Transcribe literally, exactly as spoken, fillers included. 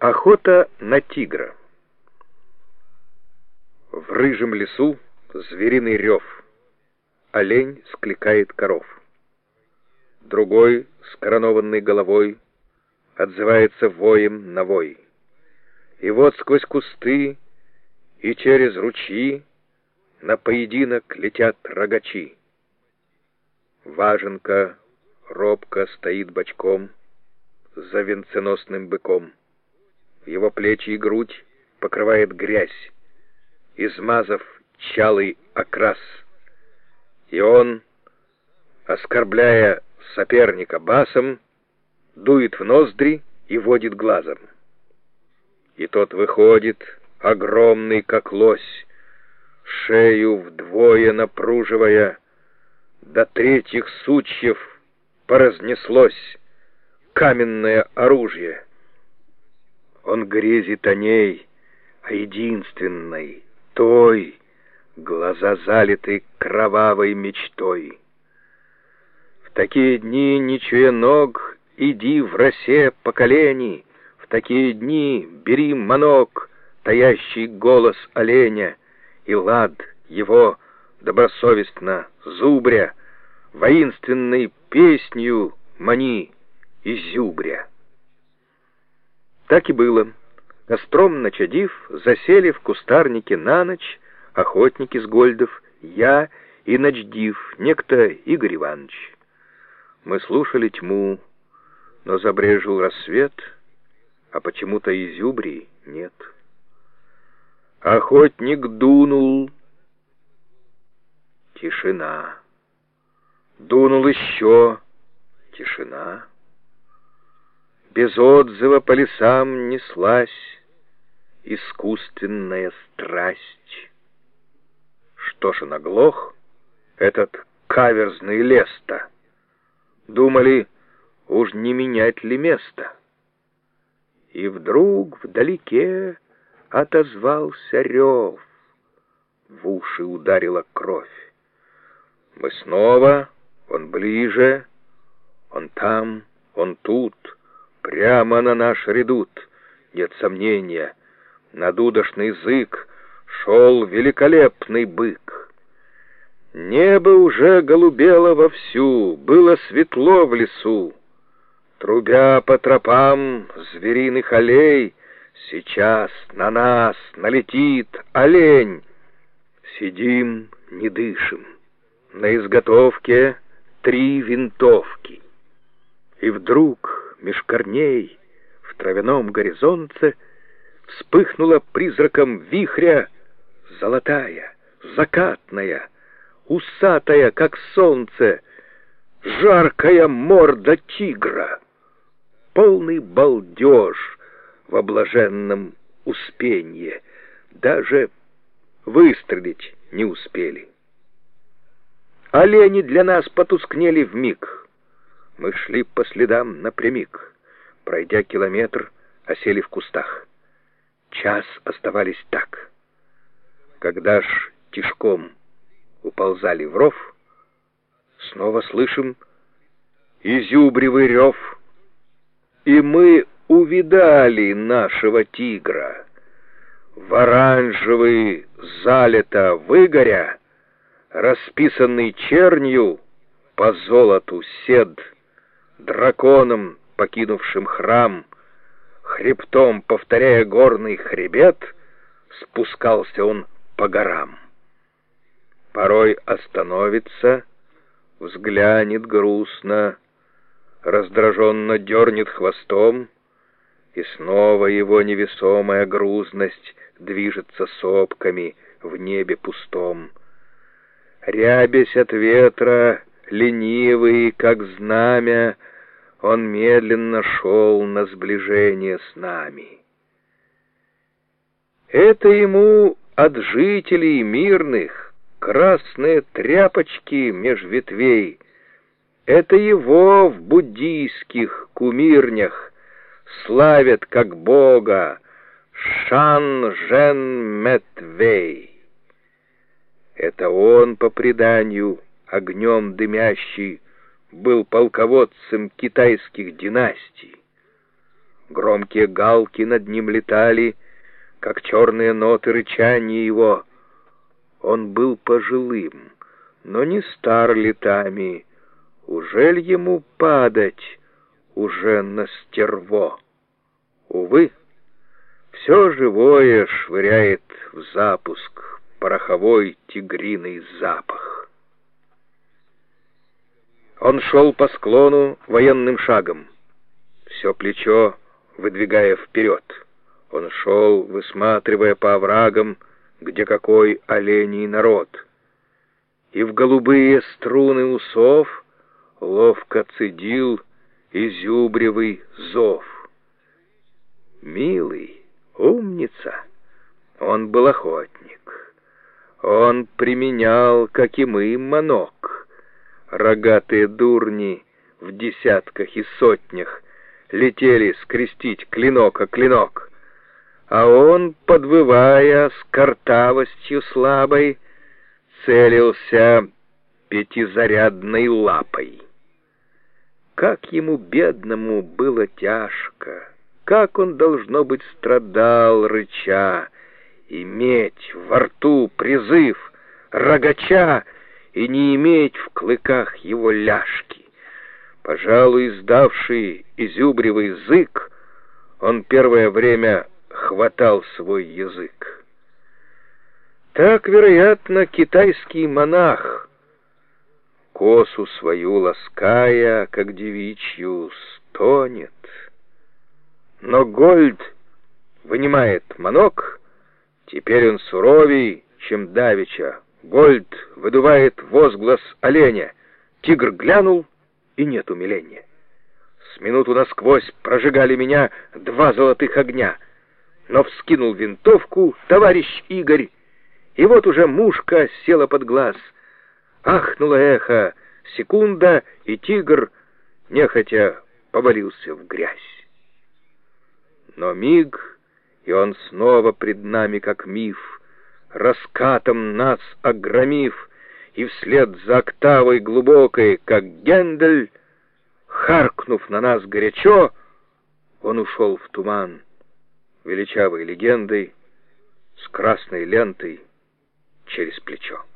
Охота на тигра. В рыжем лесу звериный рев. Олень скликает коров. Другой с коронованной головой отзывается воем на вой. И вот сквозь кусты и через ручьи на поединок летят рогачи. Важенка робко стоит бочком за венценосным быком. Его плечи и грудь покрывает грязь, измазав чалый окрас. И он, оскорбляя соперника басом, дует в ноздри и водит глазом. И тот выходит, огромный как лось, шею вдвое напруживая, до третьих сучьев поразнеслось каменное оружие. Он грезит о ней, о единственной, той, глаза залиты кровавой мечтой. В такие дни, не чуя ног, иди в росе поколений, в такие дни бери манок, таящий голос оленя, и лад его добросовестно зубря, воинственной песнью мани изюбря. Так и было. Костром начадив, засели в кустарнике на ночь охотники с Гольдов, я и начдив, некто Игорь Иванович. Мы слушали тьму, но забрежил рассвет, а почему-то изюбрий нет. Охотник дунул. Тишина. Дунул еще. Тишина. Без отзыва по лесам неслась искусственная страсть. Что ж он оглох, этот каверзный лес-то? Думали, уж не менять ли место? И вдруг вдалеке отозвался рев. В уши ударила кровь. Мы снова, он ближе, он там, он тут. Прямо на наш редут, нет сомнения, на дудошный язык шел великолепный бык. Небо уже голубело вовсю, было светло в лесу. Трубя по тропам звериных аллей, сейчас на нас налетит олень. Сидим, не дышим, на изготовке три винтовки. И вдруг меж корней в травяном горизонте вспыхнула призраком вихря золотая, закатная, усатая, как солнце, жаркая морда тигра. Полный балдеж в облаженном успенье, даже выстрелить не успели. Олени для нас потускнели вмиг. Мы шли по следам напрямик. Пройдя километр, осели в кустах. Час оставались так. Когда ж тишком уползали в ров, снова слышим изюбревый рев. И мы увидали нашего тигра. В оранжевый залито выгоря, расписанный чернью по золоту сед, драконом, покинувшим храм, хребтом повторяя горный хребет, спускался он по горам. Порой остановится, взглянет грустно, раздраженно дернет хвостом, и снова его невесомая грузность движется сопками в небе пустом. Рябясь от ветра, ленивый, как знамя, он медленно шел на сближение с нами. Это ему от жителей мирных красные тряпочки меж ветвей. Это его в буддийских кумирнях славят как бога Шан-Жен-Метвей. Это он, по преданию, огнем дымящий, был полководцем китайских династий. Громкие галки над ним летали, как черные ноты рычания его. Он был пожилым, но не стар летами. Ужель ему падать уже на стерво? Увы, все живое швыряет в запуск пороховой тигриный запах. Он шел по склону военным шагом, все плечо выдвигая вперед. Он шел, высматривая по оврагам, где какой оленей народ. И в голубые струны усов ловко цедил изюбревый зов. Милый, умница, он был охотник. Он применял, как и мы, манок. Рогатые дурни в десятках и сотнях летели скрестить клинок о клинок, а он, подвывая с картавостью слабой, целился пятизарядной лапой. Как ему, бедному, было тяжко, как он, должно быть, страдал, рыча, иметь во рту призыв рогача и не иметь в клыках его ляжки. Пожалуй, сдавший изюбревый зык, он первое время хватал свой язык. Так, вероятно, китайский монах, косу свою лаская, как девичью, стонет. Но Гольд вынимает манок, теперь он суровей, чем давеча. Гольд выдувает возглас оленя. Тигр глянул, и нет умиления. С минуту насквозь прожигали меня два золотых огня. Но вскинул винтовку товарищ Игорь, и вот уже мушка села под глаз. Ахнуло эхо, секунда, и тигр нехотя повалился в грязь. Но миг, и он снова пред нами, как миф, раскатом нас огромив, и вслед за октавой глубокой, как Гендель, харкнув на нас горячо, он ушел в туман, величавой легендой, с красной лентой через плечо.